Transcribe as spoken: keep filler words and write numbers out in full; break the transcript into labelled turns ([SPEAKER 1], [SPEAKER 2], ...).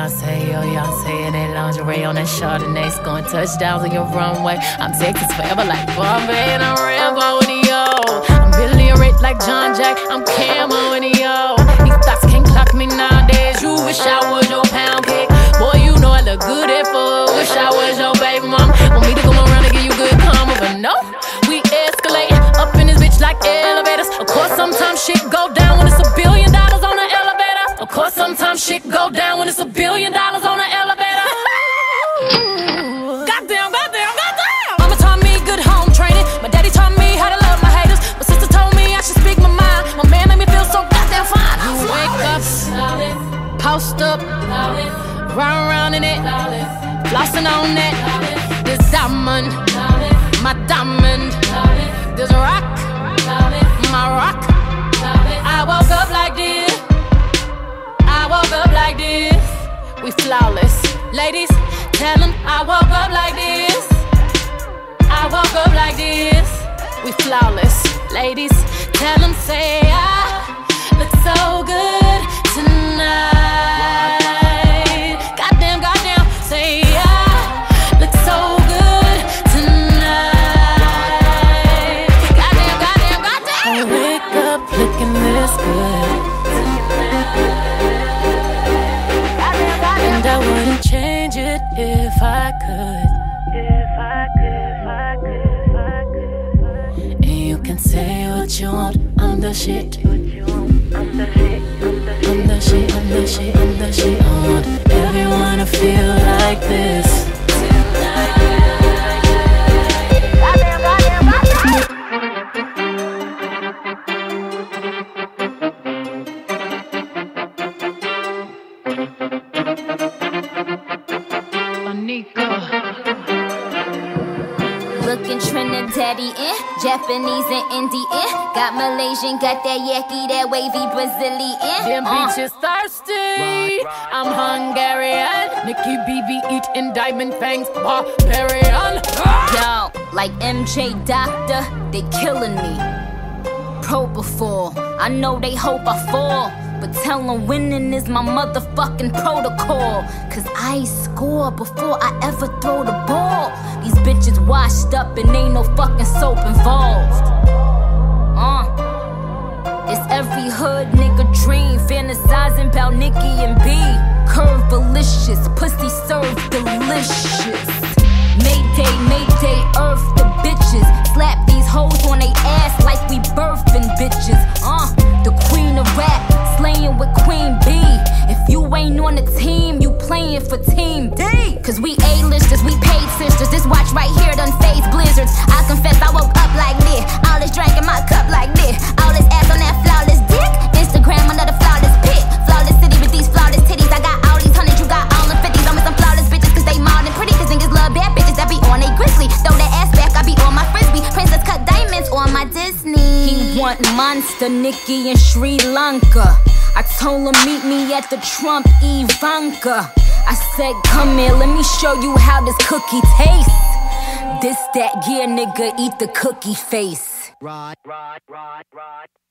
[SPEAKER 1] Beyonce, yo, Beyonce in that lingerie on that Chardonnay, scoring touchdowns on your runway. I'm Texas forever like Bombay, and I'm Rambo in yo. I'm Billy Rich like John Jack, I'm Camo in yo. These thoughts can't clock me nowadays. You wish I was your pound cake. Boy, you know I look good at four. Wish I was your baby mom. Want me to come around and give you good karma, but no, we escalate up in this bitch like elevators. Of course, sometimes shit go down when it's a billion dollars on the elevator. Of course, sometimes shit go down when it's a billion dollars on the elevator. Goddamn, goddamn, goddamn. Mama taught me good home training. My daddy taught me how to love my haters. My sister told me I should speak my mind. My man made me feel so goddamn fine. I wake up, post up, round round in it, flossing on it. This diamond, my diamond. This rock, my rock. I woke up like this. I woke up like this. We flawless. Ladies, tell them I woke up like this. I woke up like this. We flawless. Ladies, tell them say I look so good tonight. Goddamn, goddamn, say I look so good tonight. Goddamn, goddamn, goddamn. I wake up looking this good. And I wouldn't change it if I could. If I could, if I could, if I could. And you can say what you want, I'm the shit. I'm the shit, I'm the shit, I'm the shit, I'm the shit. I want everyone to feel like this.
[SPEAKER 2] Looking Trinidadian, Japanese and Indian. Got Malaysian, got that yaki, that wavy Brazilian.
[SPEAKER 1] Them
[SPEAKER 2] uh.
[SPEAKER 1] bitches thirsty. I'm Hungarian. Nicki B B eating diamond fangs, barbarian.
[SPEAKER 2] Yo, like M J Doctor, they killing me. Propofol, I know they hope I fall, but tell them winning is my motherfucking protocol. Cause I score before I ever throw the ball. These bitches washed up and ain't no fucking soap involved. Uh, it's every hood nigga dream, fantasizing about Nicki and B. Curve delicious, pussy served delicious. Mayday, mayday, earth the bitches. Slap these hoes on they ass like we birthing bitches. Uh, the queen of rap, slaying with Queen B. If you ain't on the team, you playing for Team D. Cause we A-listers, we paid sisters. This watch right here done phase blizzards. I confess I woke up like this. All this drink in my cup like this. All this ass on that flawless dick. Instagram another flawless pic. Flawless city with these flawless titties. I got all these hundreds, you got all the fifties. I'm with some flawless bitches cause they mild and pretty. Cause niggas love bad bitches that be on they grizzly. Throw that ass back, I be on my frisbee. Princess cut diamonds on my Disney. He want Monster, Nicki in Sri Lanka. I told him meet me at the Trump Ivanka. I said come here, let me show you how this cookie tastes. This that gear nigga, eat the cookie face.
[SPEAKER 3] Right, right, right, right.